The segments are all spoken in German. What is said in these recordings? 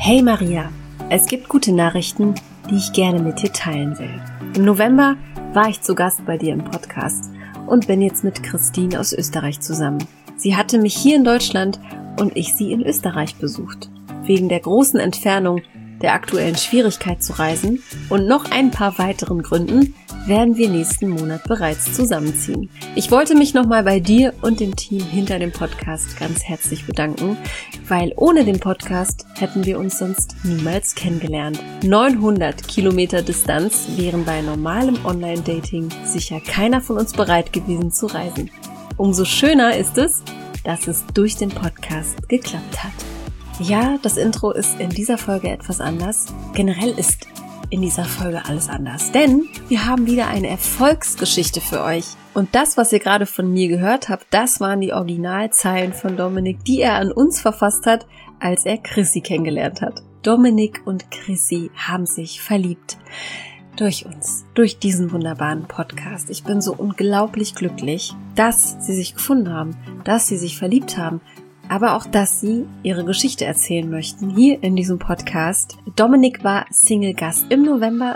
Hey Maria, es gibt gute Nachrichten, die ich gerne mit dir teilen will. Im November war ich zu Gast bei dir im Podcast und bin jetzt mit Christine aus Österreich zusammen. Sie hatte mich hier in Deutschland und ich sie in Österreich besucht. Wegen der großen Entfernung, der aktuellen Schwierigkeit zu reisen und noch ein paar weiteren Gründen werden wir nächsten Monat bereits zusammenziehen. Ich wollte mich nochmal bei dir und dem Team hinter dem Podcast ganz herzlich bedanken, weil ohne den Podcast hätten wir uns sonst niemals kennengelernt. 900 Kilometer Distanz wären bei normalem Online-Dating sicher keiner von uns bereit gewesen zu reisen. Umso schöner ist es, dass es durch den Podcast geklappt hat. Ja, das Intro ist in dieser Folge etwas anders. Generell ist in dieser Folge alles anders, denn wir haben wieder eine Erfolgsgeschichte für euch. Und das, was ihr gerade von mir gehört habt, das waren die Originalzeilen von Dominik, die er an uns verfasst hat, als er Chrissy kennengelernt hat. Dominik und Chrissy haben sich verliebt. Durch uns, durch diesen wunderbaren Podcast. Ich bin so unglaublich glücklich, dass sie sich gefunden haben, dass sie sich verliebt haben, aber auch, dass sie ihre Geschichte erzählen möchten, hier in diesem Podcast. Dominik war Single-Gast im November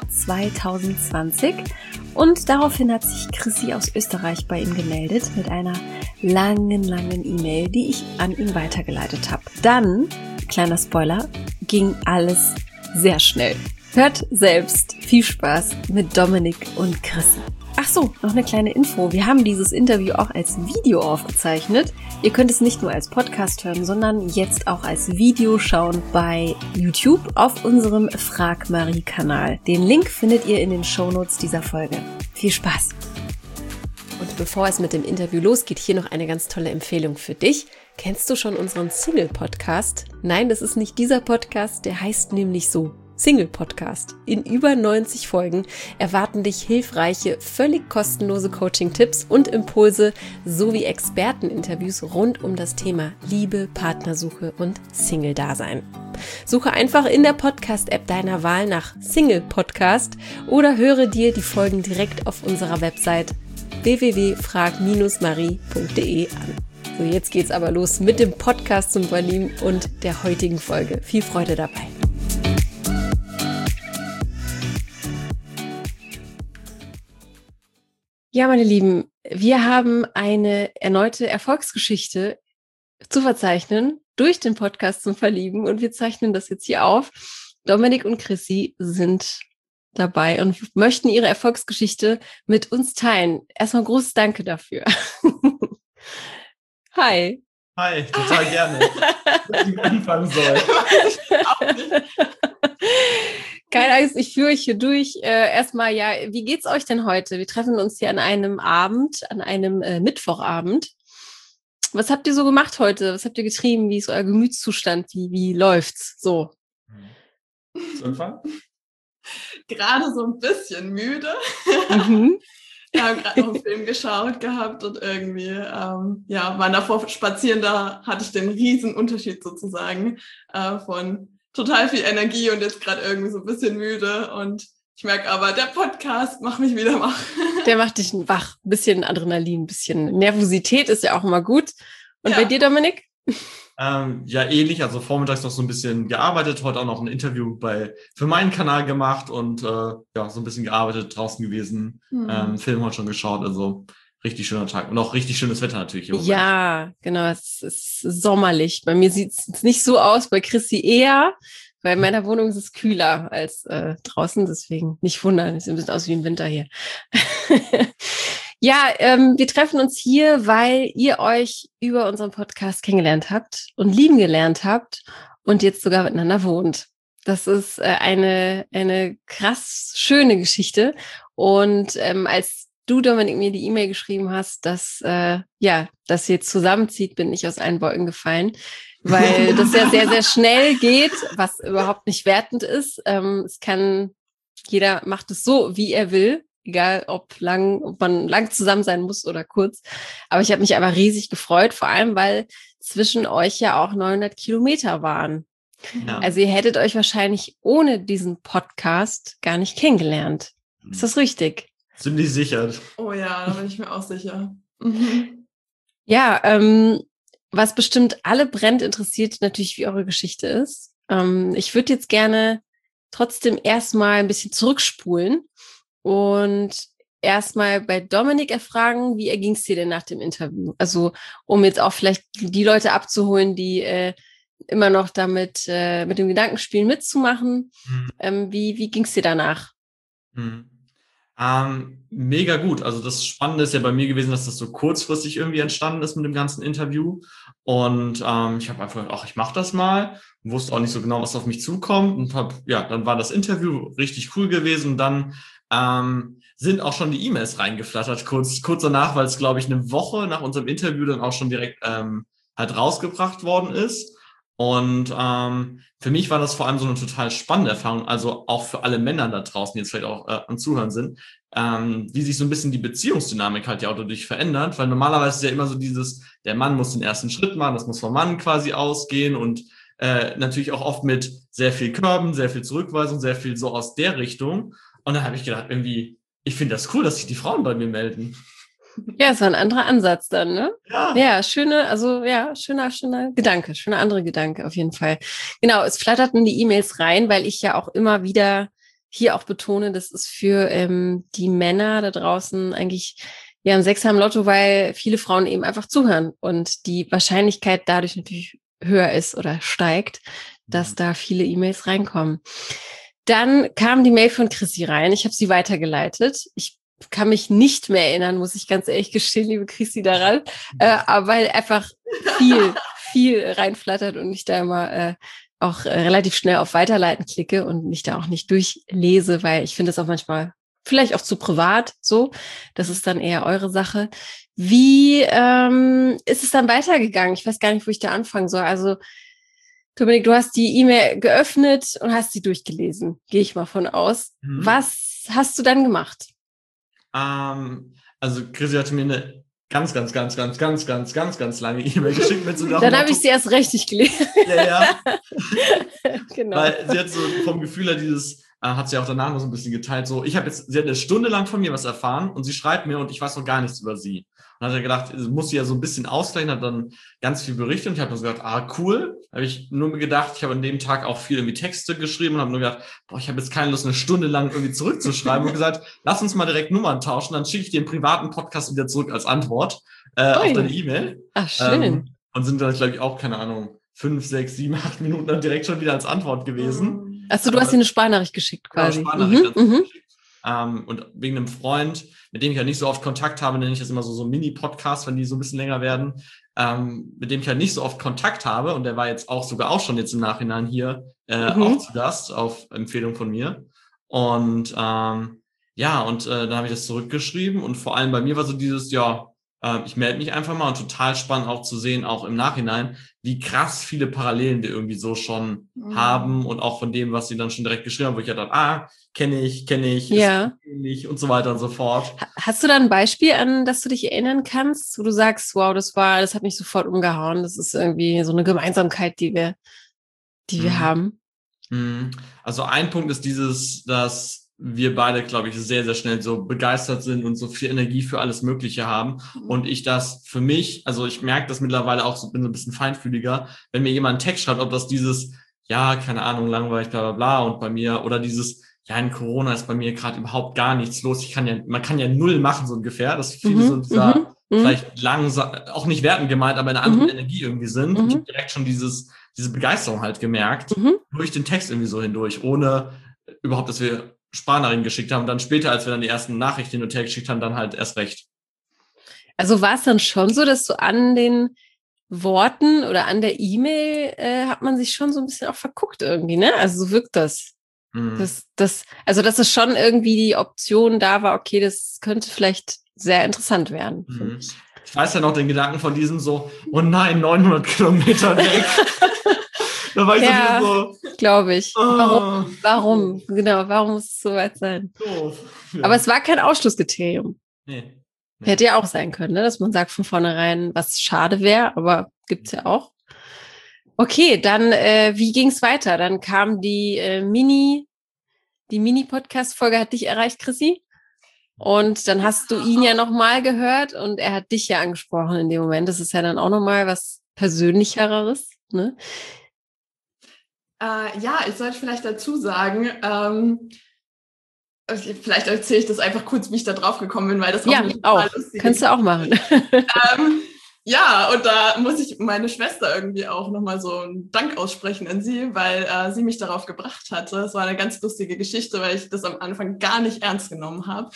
2020 und daraufhin hat sich Chrissy aus Österreich bei ihm gemeldet mit einer langen E-Mail, die ich an ihn weitergeleitet habe. Dann, kleiner Spoiler, ging alles sehr schnell. Hört selbst. Viel Spaß mit Dominik und Chrissy. Ach so, noch eine kleine Info. Wir haben dieses Interview auch als Video aufgezeichnet. Ihr könnt es nicht nur als Podcast hören, sondern jetzt auch als Video schauen bei YouTube auf unserem Frag Marie-Kanal. Den Link findet ihr in den Shownotes dieser Folge. Viel Spaß! Und bevor es mit dem Interview losgeht, hier noch eine ganz tolle Empfehlung für dich. Kennst du schon unseren Single-Podcast? Nein, das ist nicht dieser Podcast, der heißt nämlich so. Single-Podcast. In über 90 Folgen erwarten dich hilfreiche, völlig kostenlose Coaching-Tipps und Impulse sowie Experteninterviews rund um das Thema Liebe, Partnersuche und Single-Dasein. Suche einfach in der Podcast-App deiner Wahl nach Single-Podcast oder höre dir die Folgen direkt auf unserer Website www.frag-marie.de an. So, jetzt geht's aber los mit dem Podcast zum Verlieben und der heutigen Folge. Viel Freude dabei! Ja, meine Lieben, wir haben eine erneute Erfolgsgeschichte zu verzeichnen durch den Podcast zum Verlieben und wir zeichnen das jetzt hier auf. Dominik und Chrissy sind dabei und möchten ihre Erfolgsgeschichte mit uns teilen. Erstmal großes Danke dafür. Hi. Hi, total gerne. Dass ich anfangen soll. Keine Angst, ich führe euch hier durch. Erstmal, ja, wie geht's euch denn heute? Wir treffen uns hier an einem Abend, an einem Mittwochabend. Was habt ihr so gemacht heute? Was habt ihr getrieben? Wie ist euer Gemütszustand? Wie läuft's so? Zu Anfang? Gerade so ein bisschen müde. Wir haben gerade noch einen Film geschaut gehabt und irgendwie, waren davor spazieren, da hatte ich den riesen Unterschied sozusagen von total viel Energie und jetzt gerade irgendwie so ein bisschen müde und ich merke aber, der Podcast macht mich wieder wach. Der macht dich wach, ein bisschen Adrenalin, ein bisschen Nervosität ist ja auch immer gut. Und bei dir, Dominik? Ja, ähnlich, also vormittags noch so ein bisschen gearbeitet, heute auch noch ein Interview für meinen Kanal gemacht und so ein bisschen gearbeitet, draußen gewesen, Film heute schon geschaut, also richtig schöner Tag und auch richtig schönes Wetter natürlich. Ja, genau, es ist sommerlich. Bei mir sieht es nicht so aus, bei Chrissy eher, weil in meiner Wohnung ist es kühler als draußen, deswegen nicht wundern, es sieht ein bisschen aus wie im Winter hier. Ja, wir treffen uns hier, weil ihr euch über unseren Podcast kennengelernt habt und lieben gelernt habt und jetzt sogar miteinander wohnt. Das ist eine krass schöne Geschichte und als du, Dominik, mir die E-Mail geschrieben hast, dass ihr jetzt zusammenzieht, bin ich aus allen Wolken gefallen, weil das ja sehr, sehr schnell geht, was überhaupt nicht wertend ist. Jeder macht es so, wie er will, egal ob man lang zusammen sein muss oder kurz. Aber ich habe mich aber riesig gefreut, vor allem, weil zwischen euch ja auch 900 Kilometer waren. Ja. Also ihr hättet euch wahrscheinlich ohne diesen Podcast gar nicht kennengelernt. Ist das richtig? Ziemlich sicher. Oh ja, da bin ich mir auch sicher. Ja, was bestimmt alle brennend interessiert, natürlich wie eure Geschichte ist. Ich würde jetzt gerne trotzdem erstmal ein bisschen zurückspulen und erstmal bei Dominik erfragen, wie erging es dir denn nach dem Interview? Also, um jetzt auch vielleicht die Leute abzuholen, die immer noch damit mit dem Gedankenspiel mitzumachen. Wie ging es dir danach? Mega gut. Also das Spannende ist ja bei mir gewesen, dass das so kurzfristig irgendwie entstanden ist mit dem ganzen Interview. Und ich habe einfach gedacht, ich mache das mal. Wusste auch nicht so genau, was auf mich zukommt. Und dann war das Interview richtig cool gewesen. Und dann sind auch schon die E-Mails reingeflattert, kurz danach, weil es, glaube ich, eine Woche nach unserem Interview dann auch schon direkt halt rausgebracht worden ist. Und für mich war das vor allem so eine total spannende Erfahrung, also auch für alle Männer da draußen, die jetzt vielleicht auch am Zuhören sind, wie sich so ein bisschen die Beziehungsdynamik halt ja auch dadurch verändert, weil normalerweise ist ja immer so der Mann muss den ersten Schritt machen, das muss vom Mann quasi ausgehen und natürlich auch oft mit sehr viel Körben, sehr viel Zurückweisung, sehr viel so aus der Richtung. Und dann habe ich gedacht, irgendwie, ich finde das cool, dass sich die Frauen bei mir melden. Ja, es war ein anderer Ansatz dann, ne? Ja, schöner Gedanke, schöner andere Gedanke auf jeden Fall. Genau, es flatterten die E-Mails rein, weil ich ja auch immer wieder hier auch betone, das ist für die Männer da draußen eigentlich ja ein Sechser im Lotto, weil viele Frauen eben einfach zuhören und die Wahrscheinlichkeit dadurch natürlich höher ist oder steigt, dass da viele E-Mails reinkommen. Dann kam die Mail von Chrissy rein. Ich habe sie weitergeleitet. Ich kann mich nicht mehr erinnern, muss ich ganz ehrlich gestehen, liebe Chrissy, daran. Aber weil einfach viel reinflattert und ich da immer auch relativ schnell auf Weiterleiten klicke und mich da auch nicht durchlese, weil ich finde es auch manchmal vielleicht auch zu privat so. Das ist dann eher eure Sache. Wie ist es dann weitergegangen? Ich weiß gar nicht, wo ich da anfangen soll. Also Dominik, du hast die E-Mail geöffnet und hast sie durchgelesen. Gehe ich mal von aus. Was hast du dann gemacht? Also Chrissy hatte mir eine ganz lange E-Mail geschickt mit so Dann habe ich sie erst richtig gelesen. Ja. Genau. Weil sie hat so vom Gefühl her hat sie auch danach noch so ein bisschen geteilt, so, sie hat eine Stunde lang von mir was erfahren und sie schreibt mir und ich weiß noch gar nichts über sie. Und hat er gedacht, muss sie ja so ein bisschen ausgleichen, hat dann ganz viel berichtet und ich habe nur so gedacht, cool. Habe ich nur gedacht, ich habe an dem Tag auch viel irgendwie Texte geschrieben und habe nur gedacht, ich habe jetzt keine Lust, eine Stunde lang irgendwie zurückzuschreiben und gesagt, lass uns mal direkt Nummern tauschen, dann schicke ich dir einen privaten Podcast wieder zurück als Antwort auf deine E-Mail. Ach, schön. Und sind dann, glaube ich, auch, keine Ahnung, 5, 6, 7, 8 Minuten dann direkt schon wieder als Antwort gewesen. Achso, du hast ihr eine Sprachnachricht geschickt quasi. Sprachnachricht geschickt. Und wegen einem Freund, mit dem ich ja nicht so oft Kontakt habe, nenne ich das immer so Mini-Podcast, wenn die so ein bisschen länger werden, mit dem ich halt nicht so oft Kontakt habe und der war jetzt sogar auch schon jetzt im Nachhinein hier auch zu Gast auf Empfehlung von mir. Und dann habe ich das zurückgeschrieben und vor allem bei mir war so dieses, ich melde mich einfach mal und total spannend auch zu sehen, auch im Nachhinein, wie krass viele Parallelen wir irgendwie so schon haben und auch von dem, was sie dann schon direkt geschrieben haben, wo ich ja dachte, kenne ich, ja, ist ähnlich und so weiter und so fort. Hast du da ein Beispiel, an das du dich erinnern kannst, wo du sagst, wow, das hat mich sofort umgehauen, das ist irgendwie so eine Gemeinsamkeit, die wir haben? Also ein Punkt ist dass wir beide, glaube ich, sehr, sehr schnell so begeistert sind und so viel Energie für alles Mögliche haben. Und ich das für mich, also ich merke das mittlerweile auch, bin so ein bisschen feinfühliger, wenn mir jemand einen Text schreibt, ob das dieses, keine Ahnung, langweilig, bla bla bla und bei mir, oder dieses, in Corona ist bei mir gerade überhaupt gar nichts los. Man kann ja null machen, so ungefähr, dass viele so dieser vielleicht langsam, auch nicht wertend gemeint, aber in einer anderen Energie irgendwie sind. Und ich habe direkt schon diese Begeisterung halt gemerkt, durch den Text irgendwie so hindurch, ohne überhaupt, dass wir Sprachnachrichten geschickt haben. Dann später, als wir dann die ersten Nachrichten hin und her geschickt haben, dann halt erst recht. Also war es dann schon so, dass du an den Worten oder an der E-Mail hat man sich schon so ein bisschen auch verguckt irgendwie, ne? Also so wirkt das. Dass es schon irgendwie die Option da war, okay, das könnte vielleicht sehr interessant werden. Ich weiß ja noch den Gedanken von diesem so, oh nein, 900 Kilometer weg. Da war ich so, glaube ich. Warum? Genau, warum muss es so weit sein? Doof. Ja. Aber es war kein Ausschlusskriterium. Nee. Hätte ja auch sein können, ne? Dass man sagt von vornherein, was schade wäre, aber gibt's ja auch. Okay, dann wie ging's weiter? Dann kam die Mini-Podcast-Folge hat dich erreicht, Chrissy. Und dann hast du ihn ja nochmal gehört und er hat dich ja angesprochen in dem Moment. Das ist ja dann auch nochmal was Persönlicheres, ne? Ja, ich sollte vielleicht dazu sagen, vielleicht erzähle ich das einfach kurz, wie ich da drauf gekommen bin, weil das auch eine total lustige kannst du auch machen. Ja, und da muss ich meine Schwester irgendwie auch nochmal so einen Dank aussprechen an sie, weil sie mich darauf gebracht hatte. Es war eine ganz lustige Geschichte, weil ich das am Anfang gar nicht ernst genommen habe.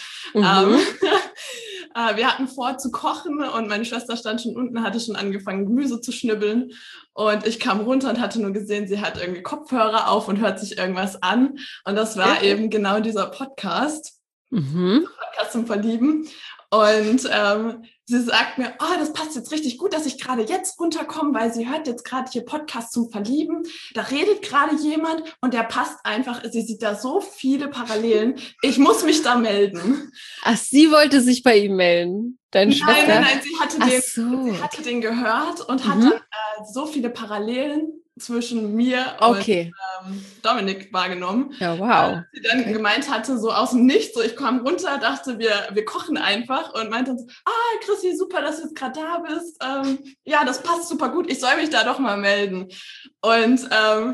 Wir hatten vor zu kochen und meine Schwester stand schon unten, hatte schon angefangen, Gemüse zu schnibbeln. Und ich kam runter und hatte nur gesehen, sie hat irgendwie Kopfhörer auf und hört sich irgendwas an. Und das war eben genau dieser Podcast, Podcast zum Verlieben. Und sie sagt mir, oh, das passt jetzt richtig gut, dass ich gerade jetzt runterkomme, weil sie hört jetzt gerade hier Podcast zum Verlieben. Da redet gerade jemand und der passt einfach. Sie sieht da so viele Parallelen. Ich muss mich da melden. Ach, sie wollte sich bei ihm melden, deine Schwester? Nein, sie hatte den gehört und hat dann so viele Parallelen zwischen mir und Dominik wahrgenommen. Ja, wow. Sie dann gemeint hatte, so aus dem Nichts, so ich kam runter, dachte, wir kochen einfach und meinte dann so, Chrissy, super, dass du jetzt gerade da bist. Ja, das passt super gut, ich soll mich da doch mal melden. Und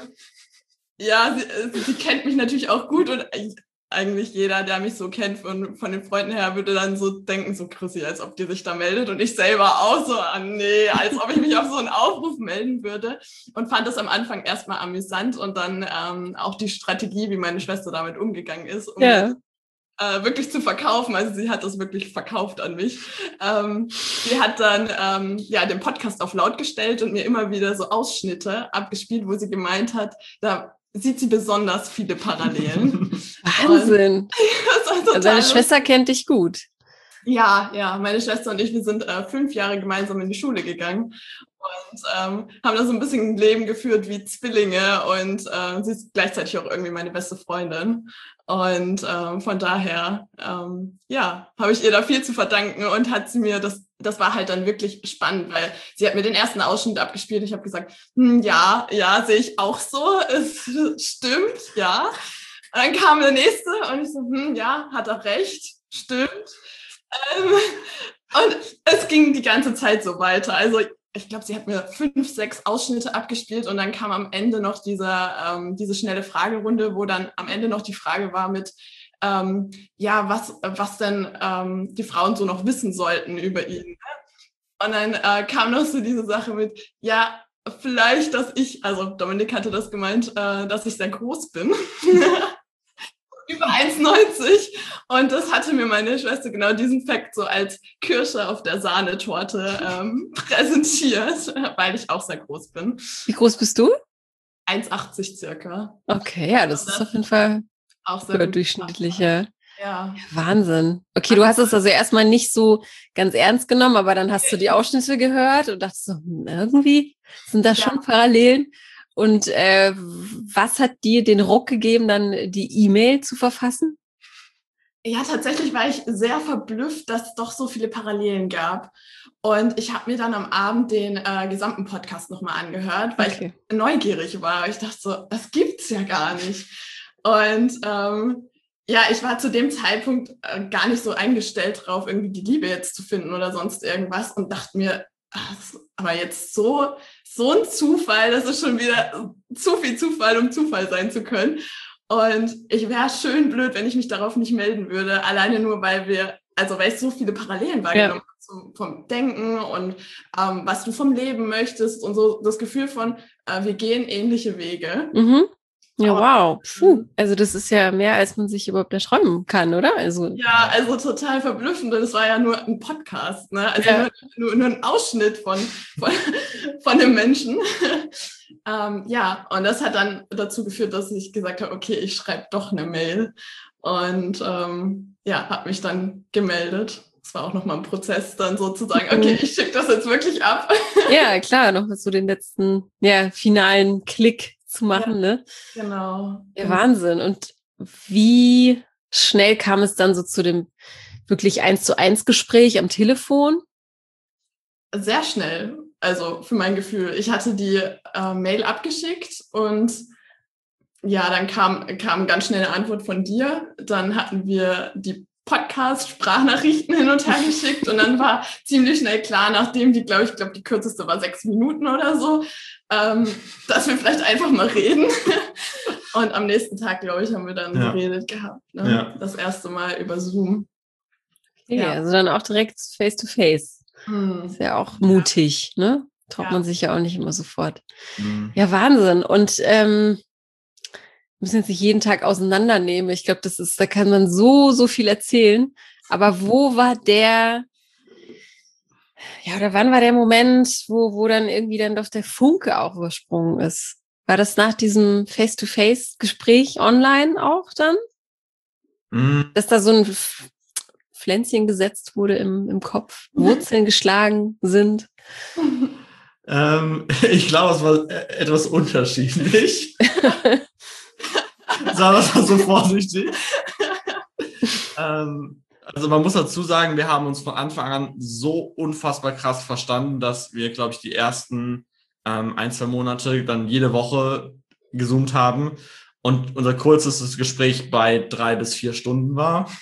ja, sie kennt mich natürlich auch gut und eigentlich jeder, der mich so kennt von den Freunden her, würde dann so denken, so Chrissy, als ob die sich da meldet und ich selber auch so, nee, als ob ich mich auf so einen Aufruf melden würde und fand das am Anfang erstmal amüsant und dann auch die Strategie, wie meine Schwester damit umgegangen ist, um wirklich zu verkaufen. Also sie hat das wirklich verkauft an mich. Sie hat dann den Podcast auf laut gestellt und mir immer wieder so Ausschnitte abgespielt, wo sie gemeint hat, da sieht sie besonders viele Parallelen. Wahnsinn. Also deine Schwester kennt dich gut. Ja, meine Schwester und ich, wir sind 5 Jahre gemeinsam in die Schule gegangen und haben da so ein bisschen ein Leben geführt wie Zwillinge und sie ist gleichzeitig auch irgendwie meine beste Freundin. Und von daher, habe ich ihr da viel zu verdanken und hat sie mir das war halt dann wirklich spannend, weil sie hat mir den ersten Ausschnitt abgespielt. Ich habe gesagt, ja, sehe ich auch so, es stimmt, ja. Und dann kam der nächste und ich so, ja, hat er recht, stimmt. Und es ging die ganze Zeit so weiter. Also ich glaube, sie hat mir 5, 6 Ausschnitte abgespielt und dann kam am Ende noch diese schnelle Fragerunde, wo dann am Ende noch die Frage war mit, was denn die Frauen so noch wissen sollten über ihn. Und dann kam noch so diese Sache mit, ja, vielleicht, also Dominik hatte das gemeint, dass ich sehr groß bin. Über 1,90 und das hatte mir meine Schwester genau diesen Fakt so als Kirsche auf der Sahnetorte präsentiert, weil ich auch sehr groß bin. Wie groß bist du? 1,80 circa. Okay, ja, das ist auf jeden Fall auch sehr durchschnittlicher. Ja. Wahnsinn. Okay, du hast es also erstmal nicht so ganz ernst genommen, aber dann hast du die Ausschnitte gehört und dachtest so, irgendwie sind da schon Parallelen. Und was hat dir den Ruck gegeben, dann die E-Mail zu verfassen? Ja, tatsächlich war ich sehr verblüfft, dass es doch so viele Parallelen gab. Und ich habe mir dann am Abend den gesamten Podcast nochmal angehört, weil ich neugierig war. Ich dachte so, das gibt's ja gar nicht. Und ich war zu dem Zeitpunkt gar nicht so eingestellt drauf, irgendwie die Liebe jetzt zu finden oder sonst irgendwas und dachte mir, aber jetzt so ein Zufall, das ist schon wieder zu viel Zufall, um Zufall sein zu können. Und ich wäre schön blöd, wenn ich mich darauf nicht melden würde, alleine nur, weil ich so viele Parallelen wahrgenommen habe vom Denken und was du vom Leben möchtest und so das Gefühl von, wir gehen ähnliche Wege. Mhm. Ja, wow. Puh. Also das ist ja mehr, als man sich überhaupt erträumen kann, oder? Also total verblüffend. Das war ja nur ein Podcast, ne? Also nur ein Ausschnitt von dem Menschen. Und das hat dann dazu geführt, dass ich gesagt habe, okay, ich schreibe doch eine Mail. Und habe mich dann gemeldet. Es war auch nochmal ein Prozess, dann sozusagen, okay, ich schicke das jetzt wirklich ab. Ja, klar, noch so den letzten, finalen Klick zu machen, ne? Genau. Ja, Wahnsinn. Und wie schnell kam es dann so zu dem wirklich 1:1 Gespräch am Telefon? Sehr schnell, also für mein Gefühl. Ich hatte die Mail abgeschickt und dann kam ganz schnell eine Antwort von dir. Dann hatten wir die Podcast-Sprachnachrichten hin und her geschickt und dann war ziemlich schnell klar, nachdem die kürzeste war 6 Minuten oder so, dass wir vielleicht einfach mal reden. Und am nächsten Tag, glaube ich, haben wir dann geredet gehabt. Ne? Ja. Das erste Mal über Zoom. Okay, also dann auch direkt face-to-face. Ist ja auch mutig, ne? Traut man sich ja auch nicht immer sofort. Ja, Wahnsinn. Und müssen jetzt nicht jeden Tag auseinandernehmen. Ich glaube, da kann man so viel erzählen. Aber wo war oder wann war der Moment, wo dann irgendwie dann doch der Funke auch übersprungen ist? War das nach diesem Face-to-Face-Gespräch online auch dann? Dass da so ein Pflänzchen gesetzt wurde im Kopf, Wurzeln geschlagen sind? Ich glaube, es war etwas unterschiedlich. Sagen wir es mal so vorsichtig. Also man muss dazu sagen, wir haben uns von Anfang an so unfassbar krass verstanden, dass wir, glaube ich, die ersten 1-2 Monate dann jede Woche gezoomt haben und unser kurzestes Gespräch bei 3 bis 4 Stunden war.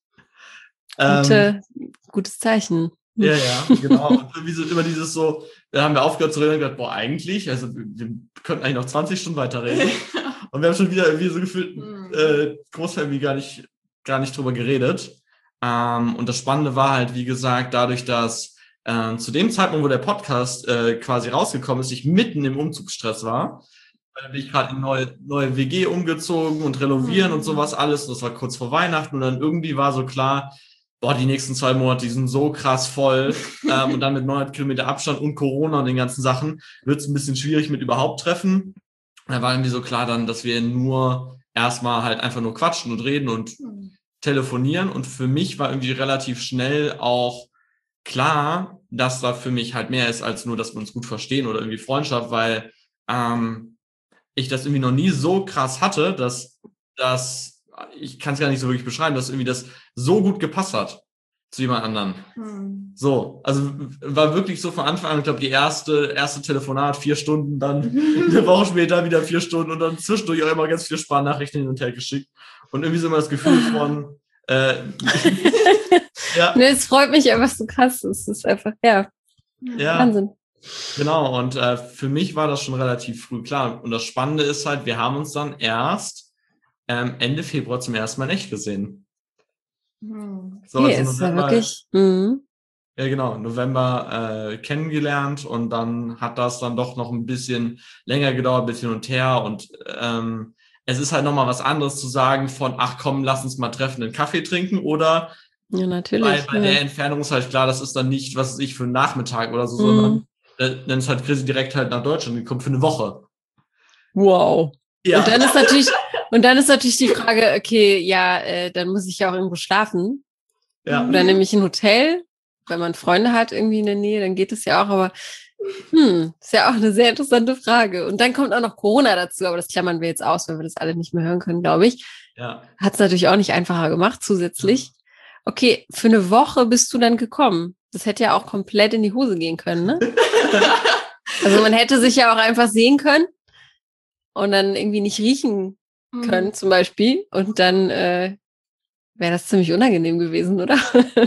Gutes Zeichen. Ja, genau. Und irgendwie so immer dieses so, da haben wir aufgehört zu reden und gesagt, eigentlich, also wir könnten eigentlich noch 20 Stunden weiterreden. Und wir haben schon wieder irgendwie so gefühlt Großfamily gar nicht drüber geredet. Und das Spannende war halt, wie gesagt, dadurch, dass zu dem Zeitpunkt, wo der Podcast quasi rausgekommen ist, ich mitten im Umzugsstress war. Da bin ich gerade in neue WG umgezogen und renovieren und sowas alles. Das war kurz vor Weihnachten und dann irgendwie war so klar, die nächsten 2 Monate, die sind so krass voll. Und dann mit 900 Kilometer Abstand und Corona und den ganzen Sachen wird es ein bisschen schwierig mit überhaupt treffen. Da war irgendwie so klar dann, dass wir nur erstmal halt einfach nur quatschen und reden und telefonieren. Und für mich war irgendwie relativ schnell auch klar, dass da für mich halt mehr ist als nur, dass wir uns gut verstehen oder irgendwie Freundschaft, weil ich das irgendwie noch nie so krass hatte, dass ich kann es gar nicht so wirklich beschreiben, dass irgendwie das so gut gepasst hat zu jemand anderen. So, also war wirklich so von Anfang an, ich glaube, die erste Telefonat 4 Stunden, dann eine Woche später wieder 4 Stunden und dann zwischendurch auch immer ganz viele Sprachnachrichten hin und her geschickt. Und irgendwie so immer das Gefühl von Nee, es freut mich einfach so krass. Es ist einfach, Wahnsinn. Genau, und für mich war das schon relativ früh klar. Und das Spannende ist halt, wir haben uns dann erst Ende Februar zum ersten Mal in echt gesehen. So, also ist November, ja wirklich. Ja, genau, November kennengelernt und dann hat das dann doch noch ein bisschen länger gedauert, ein bisschen hin und her und es ist halt nochmal was anderes zu sagen von, ach komm, lass uns mal treffen, einen Kaffee trinken oder natürlich. Bei der Entfernung ist halt klar, das ist dann nicht, was weiß ich, für einen Nachmittag oder so, sondern dann ist halt Chrissy direkt halt nach Deutschland gekommen für eine Woche. Wow. Ja. Und dann ist natürlich die Frage, okay, dann muss ich ja auch irgendwo schlafen. Ja. Oder nämlich ein Hotel, wenn man Freunde hat irgendwie in der Nähe, dann geht es ja auch, aber ist ja auch eine sehr interessante Frage. Und dann kommt auch noch Corona dazu, aber das klammern wir jetzt aus, weil wir das alle nicht mehr hören können, glaube ich. Ja. Hat es natürlich auch nicht einfacher gemacht zusätzlich. Okay, für eine Woche bist du dann gekommen. Das hätte ja auch komplett in die Hose gehen können, ne? Also man hätte sich ja auch einfach sehen können und dann irgendwie nicht riechen können zum Beispiel. Und dann wäre das ziemlich unangenehm gewesen, oder?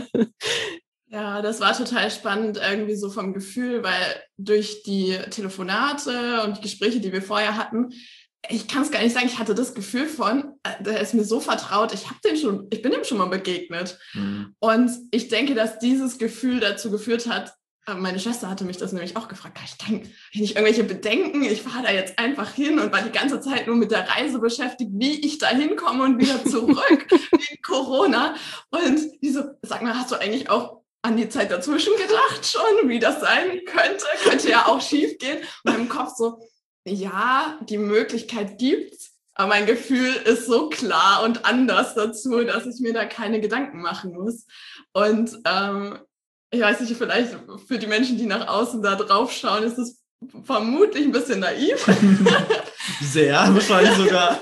Ja, das war total spannend irgendwie so vom Gefühl, weil durch die Telefonate und die Gespräche, die wir vorher hatten, ich kann es gar nicht sagen, ich hatte das Gefühl von, der ist mir so vertraut, ich bin dem schon mal begegnet. Und ich denke, dass dieses Gefühl dazu geführt hat, meine Schwester hatte mich das nämlich auch gefragt, habe ich nicht irgendwelche Bedenken? Ich fahre da jetzt einfach hin und war die ganze Zeit nur mit der Reise beschäftigt, wie ich da hinkomme und wieder zurück wegen Corona. Und die so, sag mal, hast du eigentlich auch an die Zeit dazwischen gedacht schon, wie das sein könnte? Könnte ja auch schief gehen. Und im Kopf so, ja, die Möglichkeit gibt's, aber mein Gefühl ist so klar und anders dazu, dass ich mir da keine Gedanken machen muss. Und ich weiß nicht, vielleicht für die Menschen, die nach außen da drauf schauen, ist es vermutlich ein bisschen naiv. Sehr, wahrscheinlich sogar.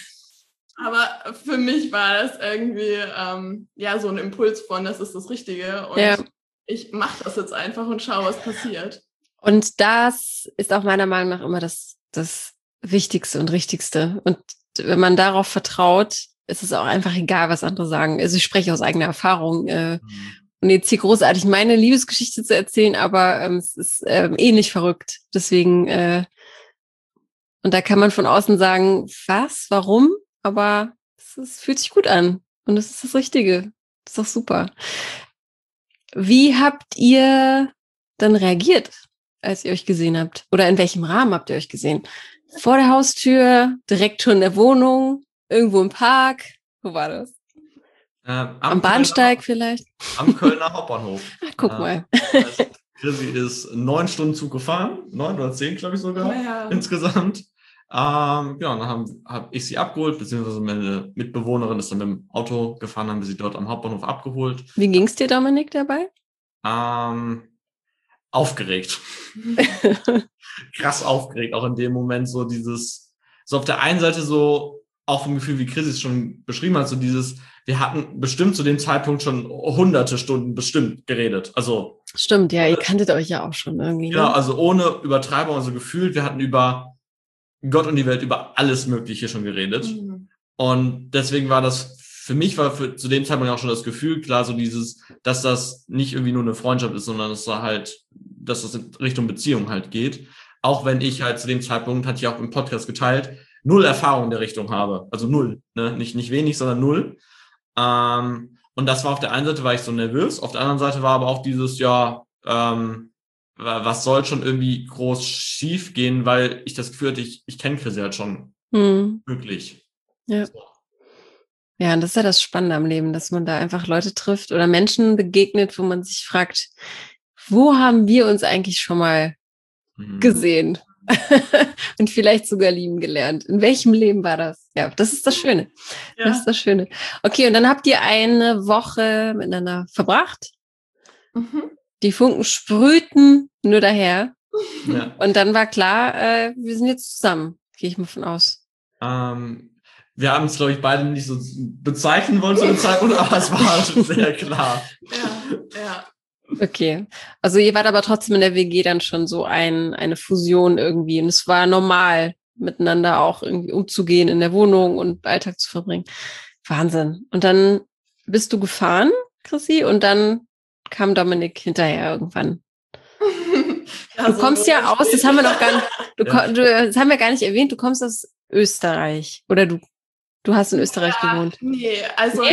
Aber für mich war das irgendwie so ein Impuls von, das ist das Richtige. Und ich mache das jetzt einfach und schaue, was passiert. Und das ist auch meiner Meinung nach immer das Wichtigste und Richtigste. Und wenn man darauf vertraut, ist es auch einfach egal, was andere sagen. Also ich spreche aus eigener Erfahrung. Und jetzt hier großartig meine Liebesgeschichte zu erzählen, aber es ist ähnlich verrückt. Deswegen, und da kann man von außen sagen, was, warum? Aber es fühlt sich gut an. Und das ist das Richtige. Das ist doch super. Wie habt ihr dann reagiert, als ihr euch gesehen habt? Oder in welchem Rahmen habt ihr euch gesehen? Vor der Haustür, direkt schon in der Wohnung, irgendwo im Park? Wo war das? Am Bahnsteig vielleicht? Am Kölner Hauptbahnhof. Ach, guck mal. Chrissy ist 9 Stunden Zug gefahren, 9 oder 10, glaube ich sogar, insgesamt. Dann habe ich sie abgeholt, beziehungsweise meine Mitbewohnerin ist dann mit dem Auto gefahren, haben wir sie dort am Hauptbahnhof abgeholt. Wie ging es dir, Dominik, dabei? Aufgeregt. Krass aufgeregt, auch in dem Moment so auf der einen Seite so, auch vom Gefühl, wie Chris es schon beschrieben hat, so wir hatten bestimmt zu dem Zeitpunkt schon hunderte Stunden bestimmt geredet. Also stimmt, ja, ihr kanntet euch ja auch schon irgendwie. Genau, also ohne Übertreibung, also gefühlt, wir hatten über Gott und die Welt, über alles Mögliche schon geredet. Mhm. Und deswegen war zu dem Zeitpunkt auch schon das Gefühl klar, so dass das nicht irgendwie nur eine Freundschaft ist, sondern dass das in Richtung Beziehung halt geht. Auch wenn ich halt zu dem Zeitpunkt, hatte ich auch im Podcast geteilt, 0 Erfahrung in der Richtung habe. Also 0, ne? Nicht wenig, sondern 0. Und das war auf der einen Seite, war ich so nervös, auf der anderen Seite war aber auch was soll schon irgendwie groß schief gehen, weil ich das Gefühl hatte, ich kenne Chris halt schon wirklich. Ja. So. Ja, und das ist ja das Spannende am Leben, dass man da einfach Leute trifft oder Menschen begegnet, wo man sich fragt, wo haben wir uns eigentlich schon mal gesehen? Und vielleicht sogar lieben gelernt. In welchem Leben war das? Ja, das ist das Schöne. Ja. Das ist das Schöne. Okay, und dann habt ihr eine Woche miteinander verbracht. Mhm. Die Funken sprühten nur daher. Ja. Und dann war klar, wir sind jetzt zusammen. Gehe ich mal von aus. Wir haben es, glaube ich, beide nicht so bezeichnen wollen zu dem Zeitpunkt, aber es war schon sehr klar. Ja. Okay. Also ihr wart aber trotzdem in der WG dann schon so eine Fusion irgendwie. Und es war normal, miteinander auch irgendwie umzugehen in der Wohnung und Alltag zu verbringen. Wahnsinn. Und dann bist du gefahren, Chrissy, und dann kam Dominik hinterher irgendwann. Du kommst ja aus, das haben wir noch gar nicht, das haben wir gar nicht erwähnt, du kommst aus Österreich. Oder du hast in Österreich gewohnt. Nee, also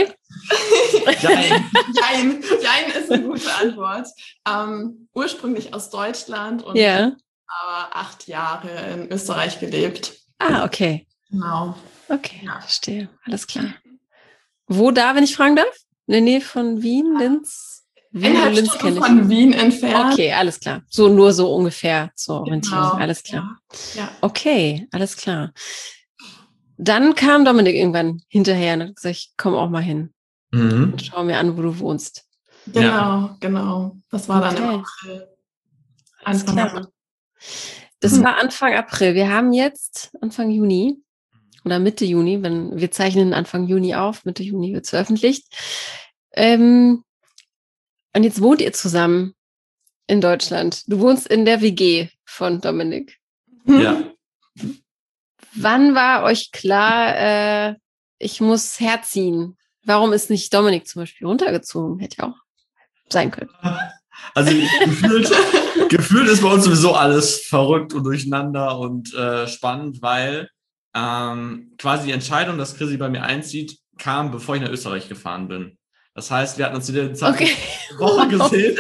Jein ist eine gute Antwort. Ursprünglich aus Deutschland und aber 8 Jahre in Österreich gelebt. Ah, okay. Genau. Okay, verstehe. Alles klar. Wo da, wenn ich fragen darf? In der Nähe von Wien, Linz? Linz kenne ich. Von Wien entfernt. Okay, alles klar. Nur so ungefähr zur Orientierung. Genau. Alles klar. Ja. Okay, alles klar. Dann kam Dominik irgendwann hinterher und hat gesagt, ich komme auch mal hin. Mhm. Und schau mir an, wo du wohnst. Genau. Das war dann im April. Anfang April. Das war Anfang April. Wir haben jetzt Anfang Juni oder Mitte Juni, wir zeichnen Anfang Juni auf, Mitte Juni wird es veröffentlicht. Und jetzt wohnt ihr zusammen in Deutschland. Du wohnst in der WG von Dominik. Ja. Wann war euch klar, ich muss herziehen? Warum ist nicht Dominik zum Beispiel runtergezogen? Hätte ja auch sein können. Also gefühlt ist bei uns sowieso alles verrückt und durcheinander und spannend, weil quasi die Entscheidung, dass Chrissy bei mir einzieht, kam, bevor ich nach Österreich gefahren bin. Das heißt, wir hatten uns in der Zeit eine Woche gesehen.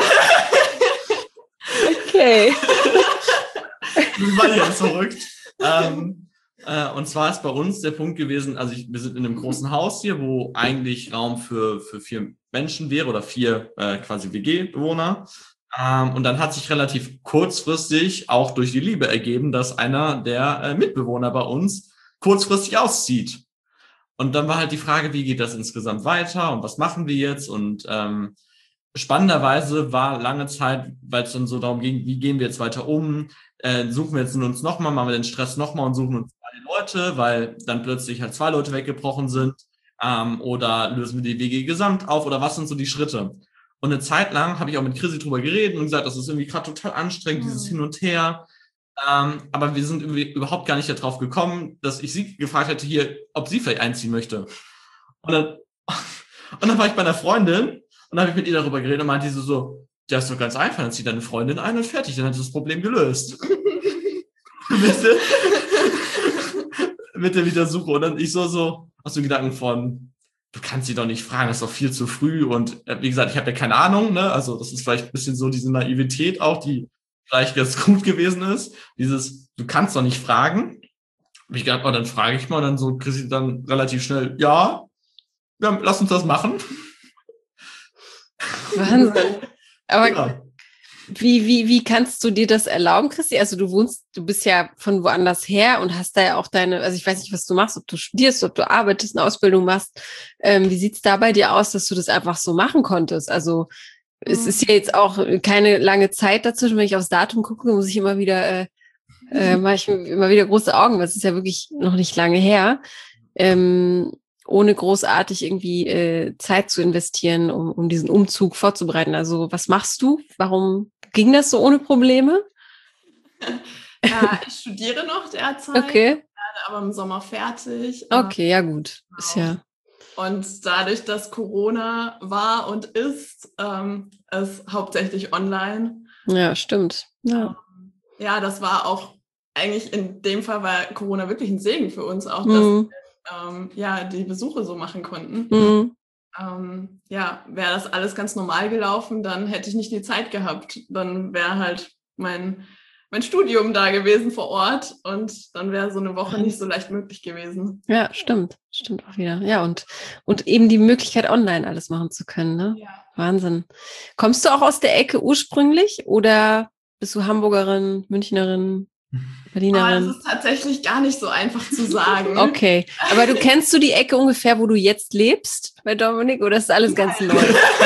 Okay. Das war jetzt verrückt. Und zwar ist bei uns der Punkt gewesen, also wir sind in einem großen Haus hier, wo eigentlich Raum für 4 Menschen wäre oder 4 quasi WG-Bewohner. Und dann hat sich relativ kurzfristig auch durch die Liebe ergeben, dass einer der Mitbewohner bei uns kurzfristig auszieht. Und dann war halt die Frage, wie geht das insgesamt weiter und was machen wir jetzt? Und spannenderweise war lange Zeit, weil es dann so darum ging, wie gehen wir jetzt weiter um? Suchen wir jetzt uns nochmal, machen wir den Stress nochmal und suchen uns 2 Leute, weil dann plötzlich halt 2 Leute weggebrochen sind. Oder lösen wir die WG gesamt auf oder was sind so die Schritte? Und eine Zeit lang habe ich auch mit Chrissy drüber geredet und gesagt, das ist irgendwie gerade total anstrengend, dieses Hin und Her. Aber wir sind irgendwie überhaupt gar nicht darauf gekommen, dass ich sie gefragt hätte, hier, ob sie vielleicht einziehen möchte. Und dann war ich bei einer Freundin und dann habe ich mit ihr darüber geredet und meinte die so, ja, ist doch ganz einfach, dann zieht deine Freundin ein und fertig, dann hat das Problem gelöst. Mit der Wiedersuche. Und dann ich so aus dem Gedanken von, du kannst sie doch nicht fragen, das ist doch viel zu früh. Und wie gesagt, ich habe ja keine Ahnung, ne? Also das ist vielleicht ein bisschen so diese Naivität auch, die vielleicht ganz gut gewesen ist. Dieses, du kannst doch nicht fragen. Hab ich gedacht, dann frage ich mal, und dann so kriegt sie dann relativ schnell, ja, lass uns das machen. Wahnsinn. Aber ja. Wie kannst du dir das erlauben, Christi? Also du bist ja von woanders her und hast da ja auch also ich weiß nicht, was du machst, ob du studierst, ob du arbeitest, eine Ausbildung machst. Wie sieht's da bei dir aus, dass du das einfach so machen konntest? Also es ist ja jetzt auch keine lange Zeit dazwischen. Wenn ich aufs Datum gucke, muss ich immer wieder, mache ich immer wieder große Augen, weil es ist ja wirklich noch nicht lange her. Ohne großartig irgendwie Zeit zu investieren, um diesen Umzug vorzubereiten. Also was machst du? Warum ging das so ohne Probleme? Ja, ich studiere noch derzeit. Okay. Werde aber im Sommer fertig. Okay, ja gut. Genau. Ist ja. Und dadurch, dass Corona war und ist hauptsächlich online. Ja, stimmt. Ja. Ja, das war auch eigentlich in dem Fall war Corona wirklich ein Segen für uns auch, dass die Besuche so machen konnten. Wäre das alles ganz normal gelaufen, dann hätte ich nicht die Zeit gehabt. Dann wäre halt mein Studium da gewesen vor Ort und dann wäre so eine Woche nicht so leicht möglich gewesen. Ja, stimmt. Stimmt auch wieder. Ja, und eben die Möglichkeit, online alles machen zu können. Ne? Ja. Wahnsinn. Kommst du auch aus der Ecke ursprünglich oder bist du Hamburgerin, Münchnerin? Berlinerin. Das ist tatsächlich gar nicht so einfach zu sagen. Okay, aber kennst du die Ecke ungefähr, wo du jetzt lebst bei Dominik, oder ist alles ganz neu?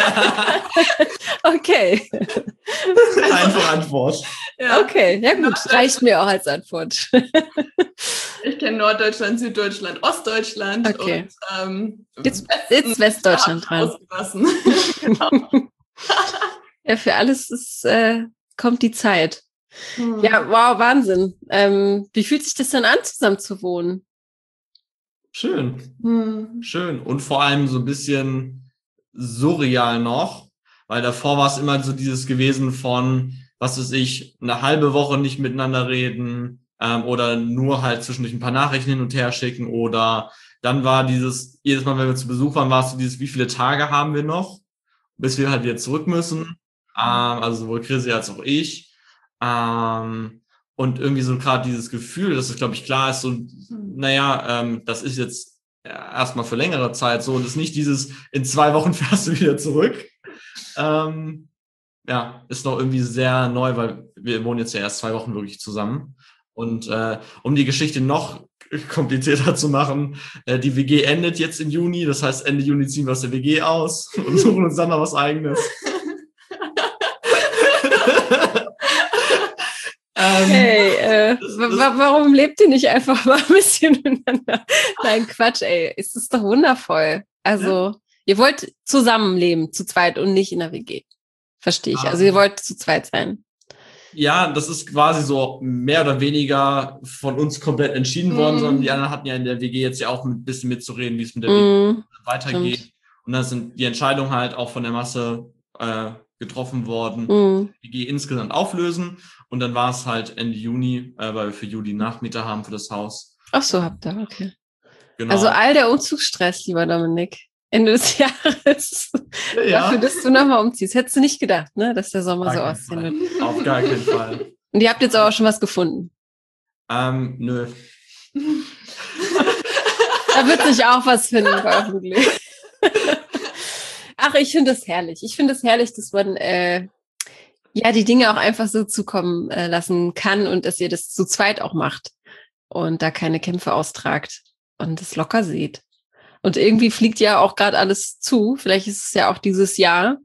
Okay. Einfache Antwort. Ja. Okay, ja gut, reicht mir auch als Antwort. Ich kenne Norddeutschland, Süddeutschland, Ostdeutschland okay. Und jetzt Westdeutschland dran. Genau. Ja, für alles kommt die Zeit. Ja, wow, Wahnsinn. Wie fühlt sich das denn an, zusammen zu wohnen? Schön. Schön. Und vor allem so ein bisschen surreal noch, weil davor war es immer so dieses gewesen von, was weiß ich, eine halbe Woche nicht miteinander reden oder nur halt zwischendurch ein paar Nachrichten hin und her schicken oder dann war dieses, jedes Mal, wenn wir zu Besuch waren, war es so dieses, wie viele Tage haben wir noch, bis wir halt wieder zurück müssen. Also sowohl Chrissy als auch ich. Und irgendwie so gerade dieses Gefühl, dass es, glaube ich, klar ist, so, das ist jetzt erstmal für längere Zeit so und ist nicht dieses, in 2 Wochen fährst du wieder zurück. Ist noch irgendwie sehr neu, weil wir wohnen jetzt ja erst 2 Wochen wirklich zusammen. Und um die Geschichte noch komplizierter zu machen, die WG endet jetzt im Juni, das heißt Ende Juni ziehen wir aus der WG aus und suchen uns dann noch was Eigenes. Warum lebt ihr nicht einfach mal ein bisschen miteinander? Nein, Quatsch, ey. Es ist doch wundervoll. Also, ihr wollt zusammenleben, zu zweit und nicht in der WG. Verstehe ich. Also, ihr wollt zu zweit sein. Ja, das ist quasi so mehr oder weniger von uns komplett entschieden worden, sondern die anderen hatten ja in der WG jetzt ja auch ein bisschen mitzureden, wie es mit der WG weitergeht. Stimmt. Und dann sind die Entscheidungen halt auch von der Masse getroffen worden, WG insgesamt auflösen. Und dann war es halt Ende Juni, weil wir für Juli Nachmieter haben für das Haus. Ach so, habt ihr, okay. Genau. Also all der Umzugsstress, lieber Dominik, Ende des Jahres, dafür, dass du nochmal umziehst. Hättest du nicht gedacht, ne, dass der Sommer so aussehen wird. Auf gar keinen Fall. Und ihr habt jetzt aber auch schon was gefunden? Nö. Da wird sich auch was finden, hoffentlich. Ach, ich finde das herrlich. Ich finde es herrlich, dass man die Dinge auch einfach so zukommen lassen kann und dass ihr das zu zweit auch macht und da keine Kämpfe austragt und es locker seht. Und irgendwie fliegt ja auch gerade alles zu. Vielleicht ist es ja auch dieses Jahr,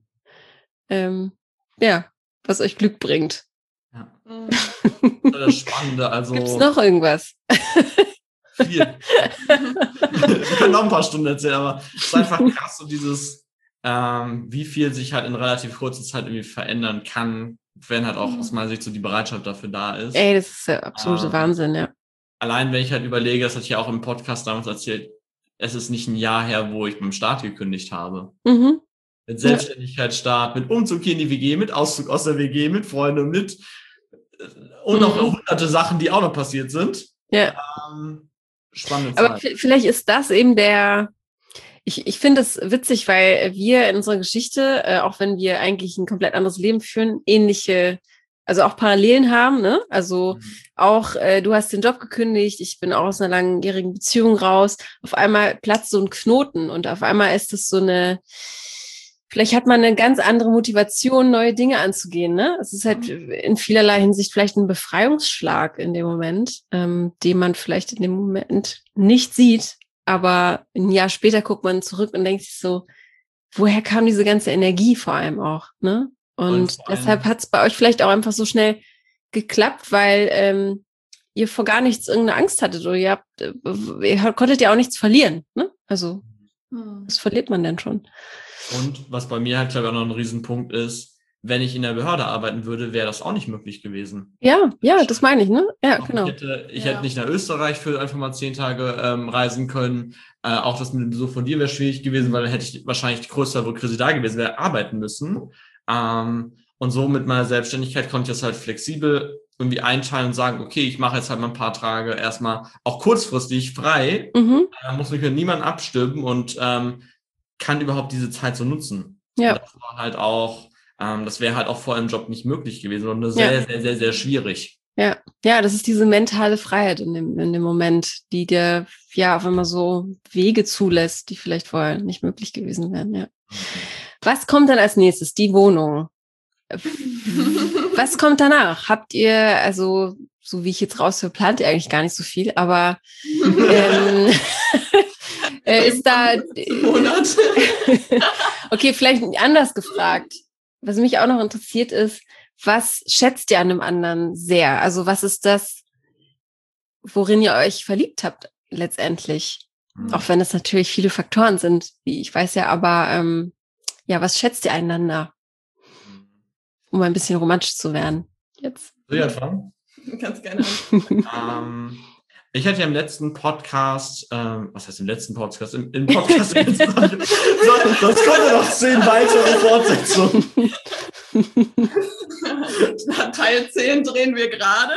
was euch Glück bringt. Ja. Das Spannende, also. Gibt's noch irgendwas? Viel. Wir können noch ein paar Stunden erzählen, aber es ist einfach krass, so dieses, wie viel sich halt in relativ kurzer Zeit irgendwie verändern kann, wenn halt auch aus meiner Sicht so die Bereitschaft dafür da ist. Ey, das ist der absolute Wahnsinn, ja. Allein, wenn ich halt überlege, das hatte ich ja auch im Podcast damals erzählt, es ist nicht ein Jahr her, wo ich beim Staat gekündigt habe. Mhm. Mit Selbstständigkeitsstart, mit Umzug hier in die WG, mit Auszug aus der WG, mit Freunden, mit und noch hunderte Sachen, die auch noch passiert sind. Ja. Spannende Zeit. Aber vielleicht ist das eben ich finde es witzig, weil wir in unserer Geschichte, auch wenn wir eigentlich ein komplett anderes Leben führen, ähnliche, also auch Parallelen haben, ne? Also auch, du hast den Job gekündigt, ich bin auch aus einer langjährigen Beziehung raus. Auf einmal platzt so ein Knoten und auf einmal ist es so vielleicht hat man eine ganz andere Motivation, neue Dinge anzugehen, ne? Es ist halt in vielerlei Hinsicht vielleicht ein Befreiungsschlag in dem Moment, den man vielleicht in dem Moment nicht sieht, aber ein Jahr später guckt man zurück und denkt sich so, woher kam diese ganze Energie vor allem auch, ne? Und deshalb hat es bei euch vielleicht auch einfach so schnell geklappt, weil ihr vor gar nichts irgendeine Angst hattet oder ihr konntet ja auch nichts verlieren, ne? Also, was verliert man denn schon? Und was bei mir halt, glaube ich, auch noch ein Riesenpunkt ist, wenn ich in der Behörde arbeiten würde, wäre das auch nicht möglich gewesen. Ja, das meine ich, ne? Ja, genau. Ich hätte nicht nach Österreich für einfach mal 10 Tage reisen können. Auch das mit dem Besuch von dir wäre schwierig gewesen, weil dann hätte ich wahrscheinlich die größte, wo Chrissy da gewesen wäre, arbeiten müssen. Und so mit meiner Selbstständigkeit konnte ich das halt flexibel irgendwie einteilen und sagen, okay, ich mache jetzt halt mal ein paar Tage erstmal auch kurzfristig frei, muss mich mit niemandem abstimmen und kann überhaupt diese Zeit so nutzen. Ja. Und das war halt auch, das wäre halt auch vor einem Job nicht möglich gewesen, sondern sehr, sehr, sehr, sehr schwierig. Ja, das ist diese mentale Freiheit in dem Moment, die dir auf einmal so Wege zulässt, die vielleicht vorher nicht möglich gewesen wären. Ja. Was kommt dann als nächstes? Die Wohnung. Was kommt danach? Habt ihr, also so wie ich jetzt raushöre, plant ihr eigentlich gar nicht so viel, aber ist da okay, vielleicht anders gefragt. Was mich auch noch interessiert ist, was schätzt ihr an dem anderen sehr? Also was ist das, worin ihr euch verliebt habt letztendlich? Auch wenn es natürlich viele Faktoren sind, wie ich weiß ja, aber was schätzt ihr einander? Um ein bisschen romantisch zu werden. Jetzt. Soll ich anfangen? Ganz gerne. Ich hatte ja im letzten Podcast, was heißt im letzten Podcast? Im Podcast, sonst kommen ja noch 10 weitere Fortsetzungen. Teil 10 drehen wir gerade.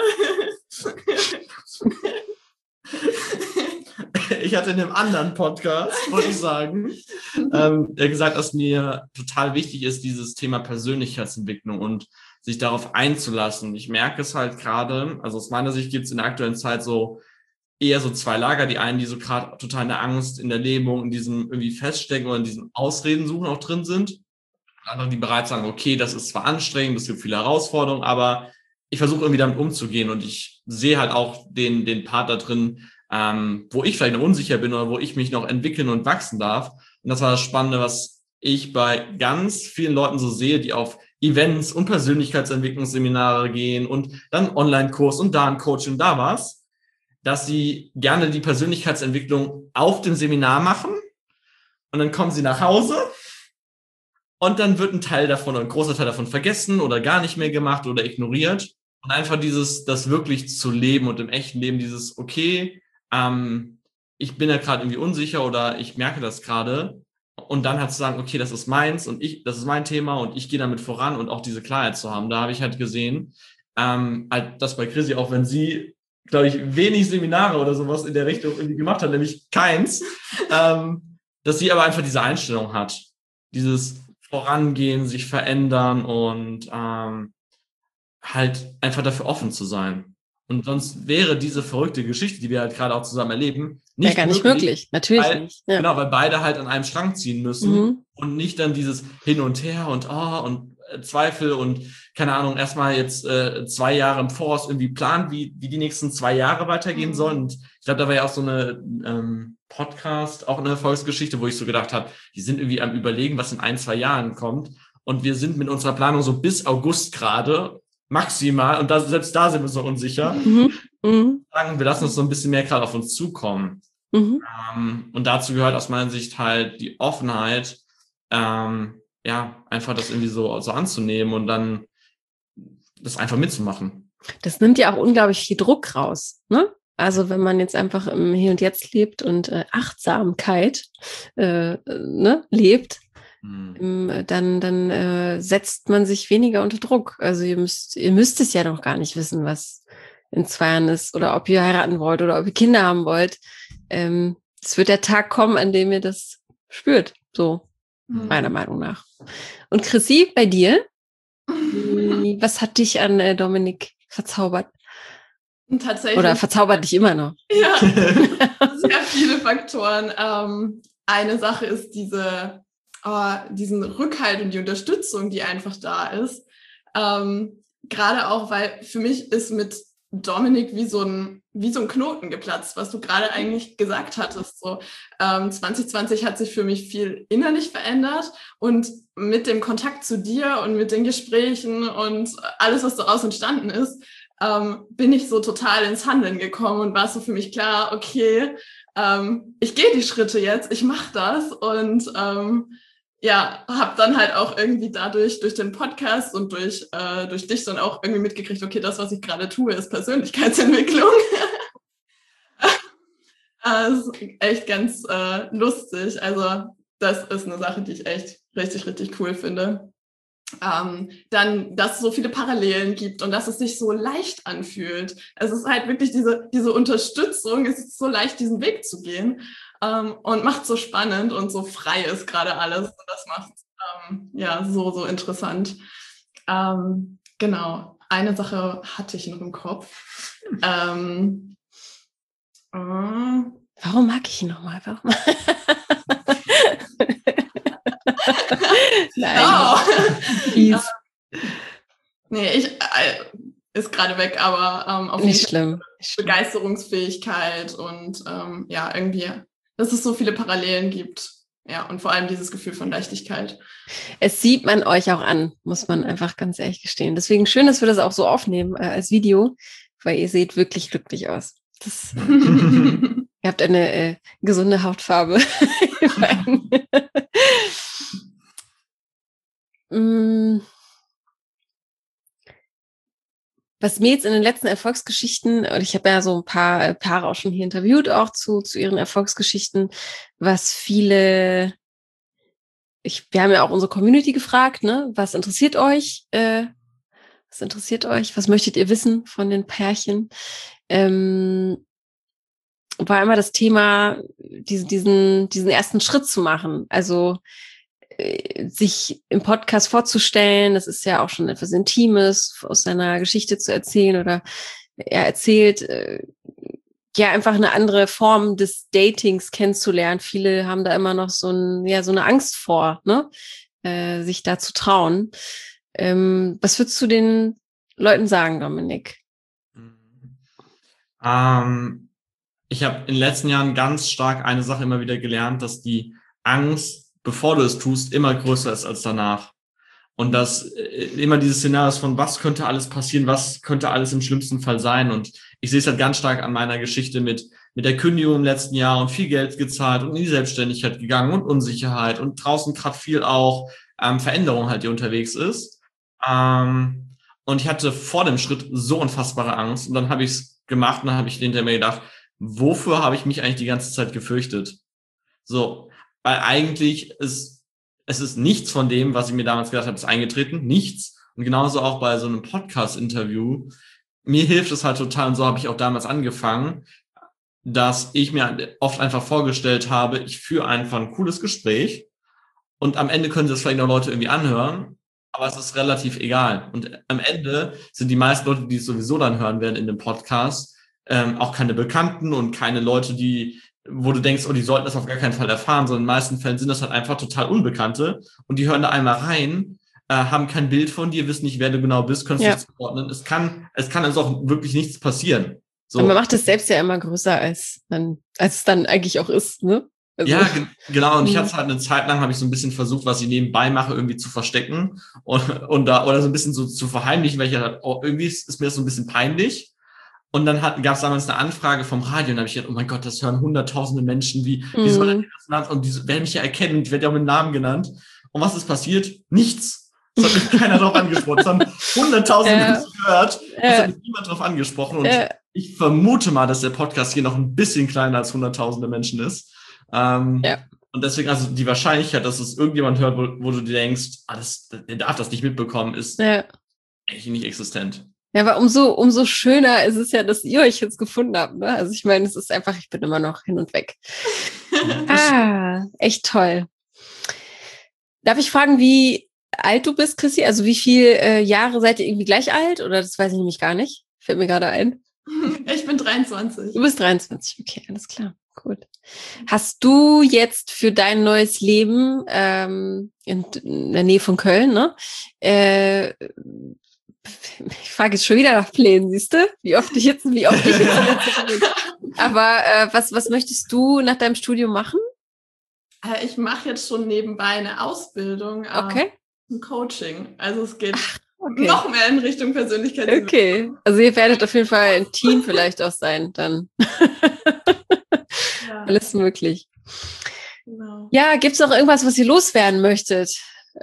Ich hatte in einem anderen Podcast, wollte ich sagen, gesagt, dass mir total wichtig ist, dieses Thema Persönlichkeitsentwicklung und sich darauf einzulassen. Ich merke es halt gerade, also aus meiner Sicht gibt es in der aktuellen Zeit eher so 2 Lager. Die einen, die so gerade total in der Angst, in der Lähmung, in diesem irgendwie Feststecken oder in diesem Ausreden suchen auch drin sind. Andere, die bereits sagen, okay, das ist zwar anstrengend, es gibt viele Herausforderungen, aber ich versuche irgendwie damit umzugehen und ich sehe halt auch den Part da drin, wo ich vielleicht noch unsicher bin oder wo ich mich noch entwickeln und wachsen darf. Und das war das Spannende, was ich bei ganz vielen Leuten so sehe, die auf Events und Persönlichkeitsentwicklungsseminare gehen und dann Online-Kurs und da ein Coaching und da was, dass sie gerne die Persönlichkeitsentwicklung auf dem Seminar machen und dann kommen sie nach Hause und dann wird ein Teil davon oder ein großer Teil davon vergessen oder gar nicht mehr gemacht oder ignoriert. Und einfach das wirklich zu leben und im echten Leben dieses, okay, ich bin ja gerade irgendwie unsicher oder ich merke das gerade und dann halt zu sagen, okay, das ist meins und das ist mein Thema und ich gehe damit voran und auch diese Klarheit zu haben. Da habe ich halt gesehen, halt das bei Chrissy, auch wenn sie, glaube ich, wenig Seminare oder sowas in der Richtung irgendwie gemacht hat, nämlich keins, dass sie aber einfach diese Einstellung hat, dieses Vorangehen, sich verändern und halt einfach dafür offen zu sein. Und sonst wäre diese verrückte Geschichte, die wir halt gerade auch zusammen erleben, nicht gar nicht möglich. Natürlich nicht. Ja. Genau, weil beide halt an einem Strang ziehen müssen und nicht dann dieses Hin und Her und Zweifel und keine Ahnung, erstmal jetzt 2 Jahre im Voraus irgendwie planen, wie die nächsten 2 Jahre weitergehen sollen. Und ich glaube, da war ja auch so eine Podcast, auch eine Erfolgsgeschichte, wo ich so gedacht habe, die sind irgendwie am Überlegen, was in 1, 2 Jahren kommt. Und wir sind mit unserer Planung so bis August gerade maximal, und selbst da sind wir so unsicher. Sagen, wir lassen uns so ein bisschen mehr gerade auf uns zukommen. Und dazu gehört aus meiner Sicht halt die Offenheit, einfach das irgendwie so anzunehmen und dann das einfach mitzumachen. Das nimmt ja auch unglaublich viel Druck raus, ne? Also wenn man jetzt einfach im Hier und Jetzt lebt und Achtsamkeit lebt, dann setzt man sich weniger unter Druck. Also ihr müsst es ja noch gar nicht wissen, was in 2 Jahren ist oder ob ihr heiraten wollt oder ob ihr Kinder haben wollt. Es wird der Tag kommen, an dem ihr das spürt, so meiner Meinung nach. Und Chrissy, bei dir? Was hat dich an Dominik verzaubert? Tatsächlich. Oder verzaubert dich immer noch? Ja, sehr viele Faktoren. Eine Sache ist diesen Rückhalt und die Unterstützung, die einfach da ist. Gerade auch, weil für mich ist mit Dominik wie so ein Knoten geplatzt, was du gerade eigentlich gesagt hattest. So 2020 hat sich für mich viel innerlich verändert und mit dem Kontakt zu dir und mit den Gesprächen und alles, was daraus entstanden ist, bin ich so total ins Handeln gekommen und war so für mich klar, okay, ich gehe die Schritte jetzt, ich mache das und habe dann halt auch irgendwie dadurch, durch den Podcast und durch dich dann auch irgendwie mitgekriegt, okay, das, was ich gerade tue, ist Persönlichkeitsentwicklung. Das ist echt ganz lustig. Also das ist eine Sache, die ich echt richtig, richtig cool finde. Dann, dass es so viele Parallelen gibt und dass es sich so leicht anfühlt. Es ist halt wirklich diese Unterstützung, es ist so leicht, diesen Weg zu gehen und macht so spannend und so frei ist gerade alles. Und das macht so interessant. Genau, eine Sache hatte ich noch im Kopf. Warum mag ich ihn nochmal? Warum? Nein. Oh. Nee, ist gerade weg, aber auf jeden Fall Begeisterungsfähigkeit und irgendwie, dass es so viele Parallelen gibt. Ja, und vor allem dieses Gefühl von Leichtigkeit. Es sieht man euch auch an, muss man einfach ganz ehrlich gestehen. Deswegen schön, dass wir das auch so aufnehmen als Video, weil ihr seht wirklich glücklich aus. Ihr habt eine gesunde Hautfarbe. Was mir jetzt in den letzten Erfolgsgeschichten, und ich habe ja so ein paar Paare auch schon hier interviewt, auch zu ihren Erfolgsgeschichten, was wir haben ja auch unsere Community gefragt, ne, was interessiert euch? Was möchtet ihr wissen von den Pärchen? War immer das Thema, diesen ersten Schritt zu machen. Also sich im Podcast vorzustellen, das ist ja auch schon etwas Intimes, aus seiner Geschichte zu erzählen oder er erzählt, einfach eine andere Form des Datings kennenzulernen. Viele haben da immer noch so eine Angst vor, ne, sich da zu trauen. Was würdest du den Leuten sagen, Dominik? Ich habe in den letzten Jahren ganz stark eine Sache immer wieder gelernt, dass die Angst, bevor du es tust, immer größer ist als danach. Und dass immer dieses Szenario von, was könnte alles passieren, was könnte alles im schlimmsten Fall sein. Und ich sehe es halt ganz stark an meiner Geschichte mit der Kündigung im letzten Jahr und viel Geld gezahlt und in die Selbstständigkeit gegangen und Unsicherheit und draußen gerade viel auch Veränderung halt, die unterwegs ist. Und ich hatte vor dem Schritt so unfassbare Angst. Und dann habe ich es gemacht und dann habe ich hinter mir gedacht, wofür habe ich mich eigentlich die ganze Zeit gefürchtet? So, weil eigentlich es ist nichts von dem, was ich mir damals gedacht habe, ist eingetreten. Nichts. Und genauso auch bei so einem Podcast-Interview. Mir hilft es halt total, und so habe ich auch damals angefangen, dass ich mir oft einfach vorgestellt habe, ich führe einfach ein cooles Gespräch und am Ende können das vielleicht noch Leute irgendwie anhören, aber es ist relativ egal. Und am Ende sind die meisten Leute, die es sowieso dann hören werden in dem Podcast, auch keine Bekannten und keine Leute, wo du denkst, oh, die sollten das auf gar keinen Fall erfahren, sondern in den meisten Fällen sind das halt einfach total Unbekannte und die hören da einmal rein, haben kein Bild von dir, wissen nicht, wer du genau bist, können es nicht zuordnen. Es kann also auch wirklich nichts passieren. So. Und man macht es selbst ja immer größer, als es dann eigentlich auch ist, ne? Also, ja, genau. Und ich hatte halt eine Zeit lang, habe ich so ein bisschen versucht, was ich nebenbei mache, irgendwie zu verstecken oder so ein bisschen so zu verheimlichen, weil ich halt, irgendwie ist mir das so ein bisschen peinlich. Und dann gab es damals eine Anfrage vom Radio und da habe ich gedacht, oh mein Gott, das hören hunderttausende Menschen, wie soll das Land, und die werden mich ja erkennen, ich werde ja auch mit Namen genannt. Und was ist passiert? Nichts. Es hat mich keiner drauf angesprochen. Es haben hunderttausende Menschen gehört, es hat mich niemand drauf angesprochen. Und Ich vermute mal, dass der Podcast hier noch ein bisschen kleiner als hunderttausende Menschen ist. Ja. Und deswegen, also die Wahrscheinlichkeit, dass es irgendjemand hört, wo du dir denkst, der darf das nicht mitbekommen, ist eigentlich nicht existent. Ja, aber umso schöner ist es ja, dass ihr euch jetzt gefunden habt, ne? Also ich meine, es ist einfach, ich bin immer noch hin und weg. Echt toll. Darf ich fragen, wie alt du bist, Chrissy? Also wie viele Jahre seid ihr irgendwie gleich alt? Oder das weiß ich nämlich gar nicht. Fällt mir gerade ein. Ich bin 23. Du bist 23, okay, alles klar. Gut. Hast du jetzt für dein neues Leben in der Nähe von Köln, ne? Ich frage jetzt schon wieder nach Plänen, siehst du? Wie oft ich jetzt Aber was möchtest du nach deinem Studium machen? Ich mache jetzt schon nebenbei eine Ausbildung zum Coaching. Also es geht noch mehr in Richtung Persönlichkeit. Okay, also ihr werdet auf jeden Fall ein Team vielleicht auch sein, dann. Ja. Alles möglich. Genau. Ja, gibt's noch irgendwas, was ihr loswerden möchtet?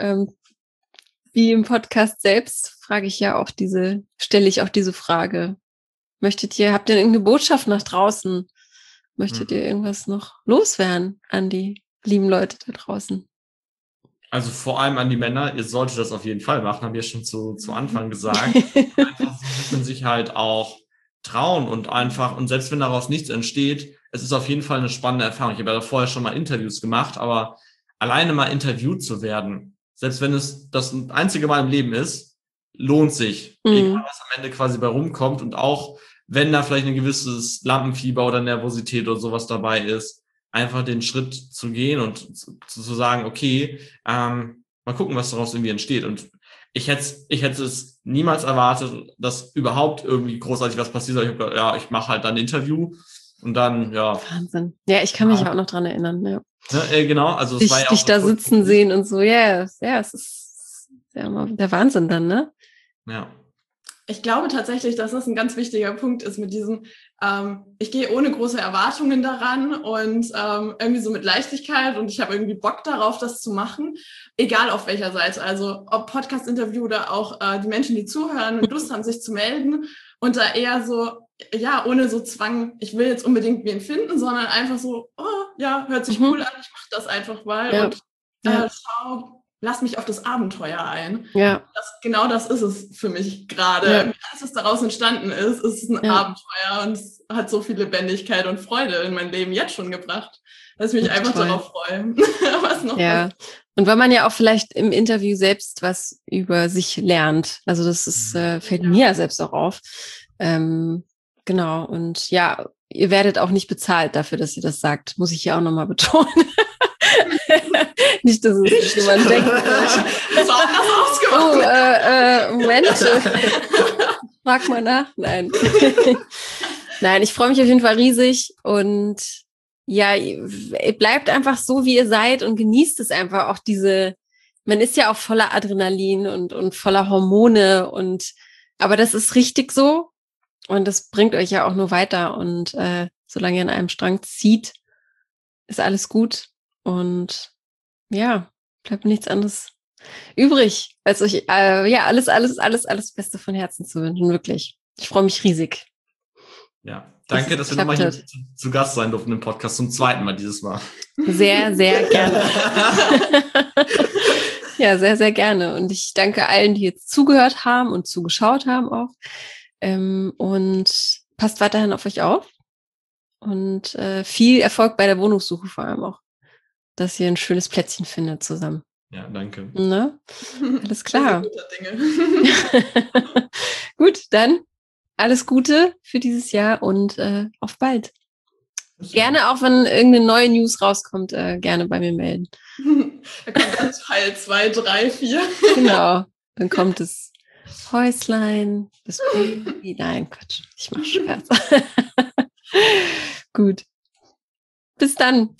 Wie im Podcast selbst stelle ich auch diese Frage. Habt ihr irgendeine Botschaft nach draußen? Möchtet ihr irgendwas noch loswerden an die lieben Leute da draußen? Also vor allem an die Männer, ihr solltet das auf jeden Fall machen, haben wir schon zu Anfang gesagt. Einfach so ein bisschen sich halt auch trauen und selbst wenn daraus nichts entsteht, es ist auf jeden Fall eine spannende Erfahrung. Ich habe ja vorher schon mal Interviews gemacht, aber alleine mal interviewt zu werden, selbst wenn es das einzige Mal im Leben ist, lohnt sich. Egal, was am Ende quasi bei rumkommt und auch wenn da vielleicht ein gewisses Lampenfieber oder Nervosität oder sowas dabei ist, einfach den Schritt zu gehen und zu sagen, okay, mal gucken, was daraus irgendwie entsteht. Und ich hätte es niemals erwartet, dass überhaupt irgendwie großartig was passiert. Ich habe gedacht, ich mache halt dann ein Interview und dann, Wahnsinn. Ja, ich kann mich auch noch dran erinnern, ja. Genau, also es war ja auch dich da sitzen sehen und so, es ist ja der Wahnsinn dann, ne? Ja. Ich glaube tatsächlich, dass das ein ganz wichtiger Punkt ist mit diesem, ich gehe ohne große Erwartungen daran und irgendwie so mit Leichtigkeit und ich habe irgendwie Bock darauf, das zu machen, egal auf welcher Seite, also ob Podcast-Interview oder auch die Menschen, die zuhören und Lust haben, sich zu melden und da eher so, ohne so Zwang, ich will jetzt unbedingt wen finden, sondern einfach so, hört sich cool an, ich mache das einfach mal und lass mich auf das Abenteuer ein. Ja. Genau das ist es für mich gerade. Ja. Alles, was daraus entstanden ist ein Abenteuer und es hat so viel Lebendigkeit und Freude in mein Leben jetzt schon gebracht, dass ich mich einfach darauf freue. Was noch was. Und weil man ja auch vielleicht im Interview selbst was über sich lernt. Also das ist, fällt mir selbst auch auf. Genau. Und ja, ihr werdet auch nicht bezahlt dafür, dass ihr das sagt. Muss ich hier auch nochmal betonen. Nicht, dass es jemand denkt. Das war anders ausgemacht. Moment. Frag mal nach. Nein. Nein, ich freue mich auf jeden Fall riesig und ja, ihr bleibt einfach so, wie ihr seid und genießt es einfach auch man ist ja auch voller Adrenalin und voller Hormone aber das ist richtig so und das bringt euch ja auch nur weiter und solange ihr an einem Strang zieht, ist alles gut. Und ja, bleibt nichts anderes übrig, als euch alles Beste von Herzen zu wünschen, wirklich. Ich freue mich riesig. Ja, danke, dass wir nochmal hier zu Gast sein durften im Podcast, zum zweiten Mal dieses Mal. Sehr, sehr gerne. Ja, sehr, sehr gerne. Und ich danke allen, die jetzt zugehört haben und zugeschaut haben auch. Und passt weiterhin auf euch auf. Und viel Erfolg bei der Wohnungssuche vor allem auch. Dass ihr ein schönes Plätzchen findet zusammen. Ja, danke. Ne? Alles klar. Gut, dann alles Gute für dieses Jahr und auf bald. Gerne auch, wenn irgendeine neue News rauskommt, gerne bei mir melden. Da kommt dann Teil 2, 3, 4. Genau, dann kommt das Häuslein, das Baby. Nein, Quatsch, ich mach Scherz. Gut. Bis dann.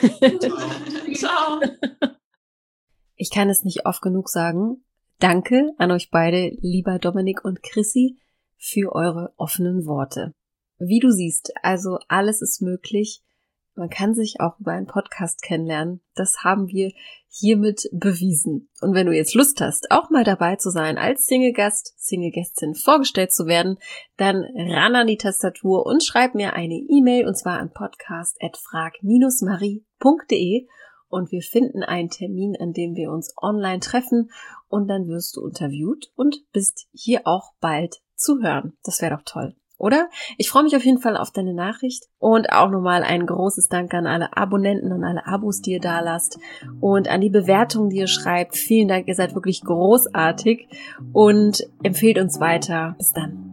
Ciao. Ich kann es nicht oft genug sagen. Danke an euch beide, lieber Dominik und Chrissy, für eure offenen Worte. Wie du siehst, also alles ist möglich, Man kann sich auch über einen Podcast kennenlernen. Das haben wir hiermit bewiesen. Und wenn du jetzt Lust hast, auch mal dabei zu sein, als Single-Gast, Single-Gästin vorgestellt zu werden, dann ran an die Tastatur und schreib mir eine E-Mail, und zwar an podcast@frag-marie.de, und wir finden einen Termin, an dem wir uns online treffen, und dann wirst du interviewt und bist hier auch bald zu hören. Das wäre doch toll, oder? Ich freue mich auf jeden Fall auf deine Nachricht, und auch nochmal ein großes Dank an alle Abonnenten und alle Abos, die ihr da lasst, und an die Bewertungen, die ihr schreibt. Vielen Dank, ihr seid wirklich großartig und empfehlt uns weiter. Bis dann.